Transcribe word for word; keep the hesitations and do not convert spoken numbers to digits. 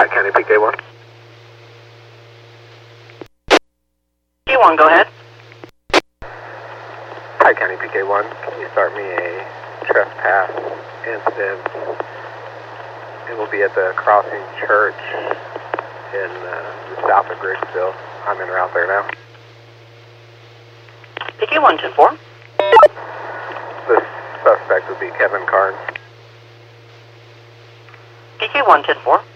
Hi, County P K one. P K one, go ahead. Hi, County P K one. Can you start me a trespass incident? It will be at the Crossing Church in uh, south of Griggsville. I'm en route there now. P K one ten four. The suspect would be Kevin Carnes. P K one ten four.